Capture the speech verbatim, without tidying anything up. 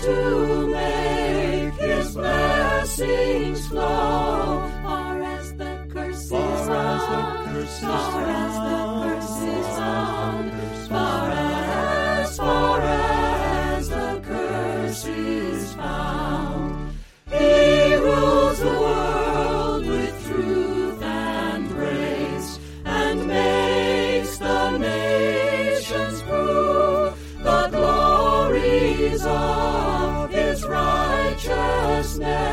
to make his blessings flow. Far as the curse is found, far as the curse is found, far as, far as the curse is found. He rules the world with truth and grace, and makes the nations prove the glories of his righteousness.